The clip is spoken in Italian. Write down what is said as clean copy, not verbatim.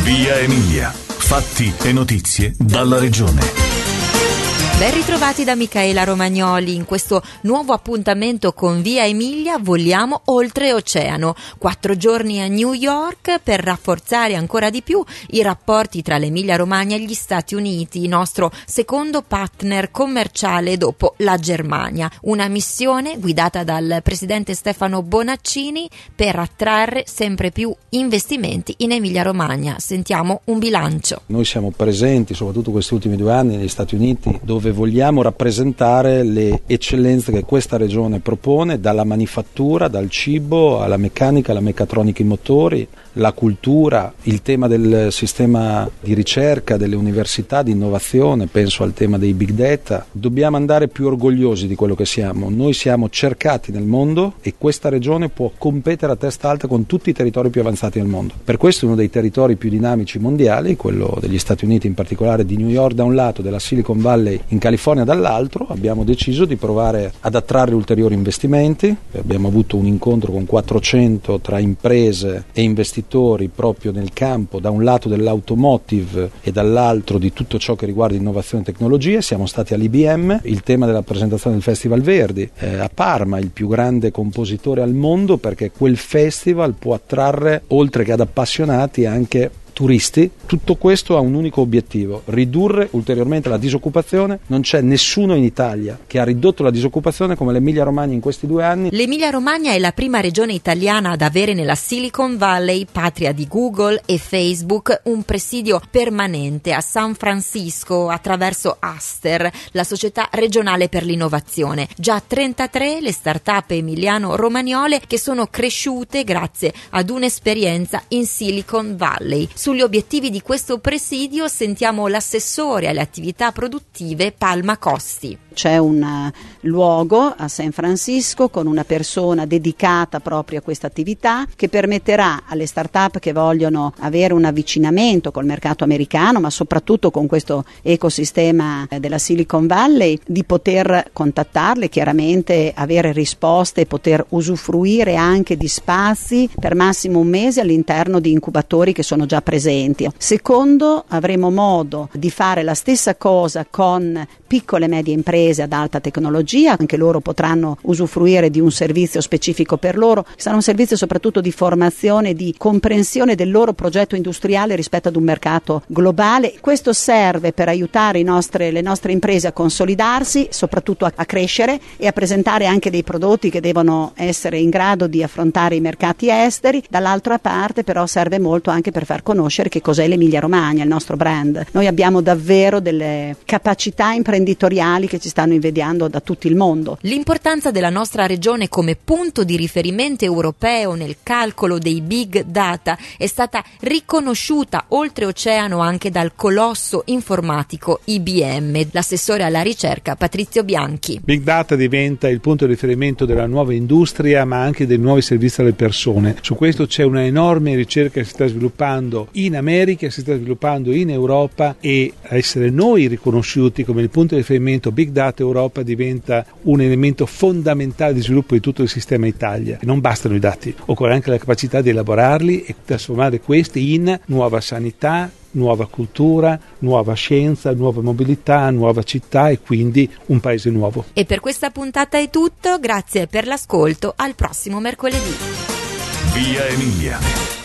Via Emilia. Fatti e notizie dalla regione. Ben ritrovati da Micaela Romagnoli. In questo nuovo appuntamento con Via Emilia voliamo oltreoceano. 4 giorni a New York per rafforzare ancora di più i rapporti tra l'Emilia Romagna e gli Stati Uniti, nostro secondo partner commerciale dopo la Germania. Una missione guidata dal presidente Stefano Bonaccini per attrarre sempre più investimenti in Emilia Romagna. Sentiamo un bilancio. Noi siamo presenti, soprattutto questi ultimi 2 anni, negli Stati Uniti, dove vogliamo rappresentare le eccellenze che questa regione propone, dalla manifattura, dal cibo alla meccanica, alla meccatronica in motori, la cultura, il tema del sistema di ricerca, delle università, di innovazione, penso al tema dei big data. Dobbiamo andare più orgogliosi di quello che siamo. Noi siamo cercati nel mondo e questa regione può competere a testa alta con tutti i territori più avanzati del mondo. Per questo è uno dei territori più dinamici mondiali, quello degli Stati Uniti, in particolare di New York da un lato, della Silicon Valley in California dall'altro. Abbiamo deciso di provare ad attrarre ulteriori investimenti. Abbiamo avuto un incontro con 400 tra imprese e investitori proprio nel campo, da un lato dell'automotive e dall'altro di tutto ciò che riguarda innovazione e tecnologie. Siamo stati all'IBM, il tema della presentazione del Festival Verdi, a Parma, il più grande compositore al mondo, perché quel festival può attrarre, oltre che ad appassionati, anche turisti. Tutto questo ha un unico obiettivo: ridurre ulteriormente la disoccupazione. Non c'è nessuno in Italia che ha ridotto la disoccupazione come l'Emilia Romagna in questi 2 anni. L'Emilia Romagna è la prima regione italiana ad avere nella Silicon Valley, patria di Google e Facebook, un presidio permanente a San Francisco attraverso Aster, la società regionale per l'innovazione. Già 33 le start-up emiliano-romagnole che sono cresciute grazie ad un'esperienza in Silicon Valley. Sugli obiettivi di questo presidio sentiamo l'assessore alle attività produttive Palma Costi. C'è un luogo a San Francisco con una persona dedicata proprio a questa attività, che permetterà alle start-up che vogliono avere un avvicinamento col mercato americano, ma soprattutto con questo ecosistema della Silicon Valley, di poter contattarle, chiaramente avere risposte e poter usufruire anche di spazi per massimo 1 mese all'interno di incubatori che sono già presenti. Secondo, avremo modo di fare la stessa cosa con piccole e medie imprese ad alta tecnologia. Anche loro potranno usufruire di un servizio specifico per loro. Sarà un servizio soprattutto di formazione, di comprensione del loro progetto industriale rispetto ad un mercato globale. Questo serve per aiutare le nostre imprese a consolidarsi, soprattutto a crescere e a presentare anche dei prodotti che devono essere in grado di affrontare i mercati esteri. Dall'altra parte però serve molto anche per far conoscere che cos'è l'Emilia Romagna, il nostro brand. Noi abbiamo davvero delle capacità imprenditoriali che ci stanno invidiando da tutto il mondo. L'importanza della nostra regione come punto di riferimento europeo nel calcolo dei big data è stata riconosciuta oltreoceano anche dal colosso informatico IBM. L'assessore alla ricerca Patrizio Bianchi. Big data diventa il punto di riferimento della nuova industria, ma anche dei nuovi servizi alle persone. Su questo c'è una enorme ricerca che si sta sviluppando in America, si sta sviluppando in Europa, e essere noi riconosciuti come il punto di riferimento Big Data Europa diventa un elemento fondamentale di sviluppo di tutto il sistema Italia. Non bastano i dati, occorre anche la capacità di elaborarli e trasformare questi in nuova sanità, nuova cultura, nuova scienza, nuova mobilità, nuova città e quindi un paese nuovo. E per questa puntata è tutto, grazie per l'ascolto, al prossimo mercoledì. Via Emilia.